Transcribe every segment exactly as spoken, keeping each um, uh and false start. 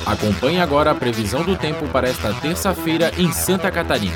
Acompanhe agora a previsão do tempo para esta terça-feira em Santa Catarina.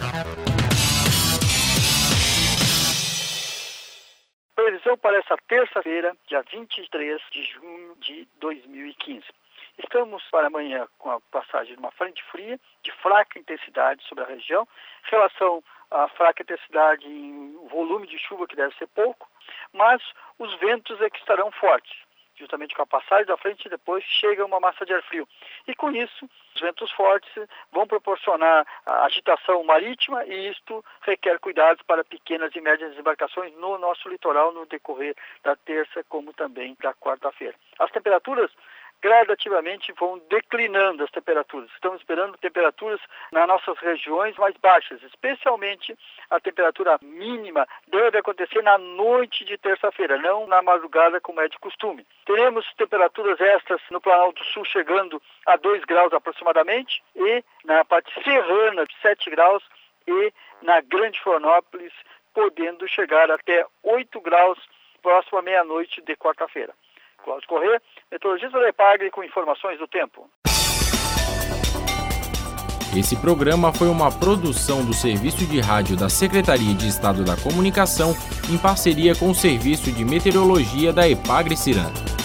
Previsão para essa terça-feira, dia vinte e três de junho de dois mil e quinze. Estamos para amanhã com a passagem de uma frente fria de fraca intensidade sobre a região, em relação à fraca intensidade em volume de chuva, que deve ser pouco, mas os ventos é que estarão fortes. Justamente com a passagem da frente, depois chega uma massa de ar frio. E com isso, os ventos fortes vão proporcionar a agitação marítima e isto requer cuidados para pequenas e médias embarcações no nosso litoral no decorrer da terça, como também da quarta-feira. As temperaturas gradativamente vão declinando as temperaturas. Estamos esperando temperaturas nas nossas regiões mais baixas, especialmente a temperatura mínima deve acontecer na noite de terça-feira, não na madrugada como é de costume. Teremos temperaturas extras no Planalto Sul chegando a dois graus aproximadamente e na parte serrana sete graus e na Grande Florianópolis podendo chegar até oito graus próximo à meia-noite de quarta-feira. Cláudio Corrêa, meteorologista da EPAGRE, com informações do tempo. Esse programa foi uma produção do Serviço de Rádio da Secretaria de Estado da Comunicação, em parceria com o Serviço de Meteorologia da EPAGRE Ciranda.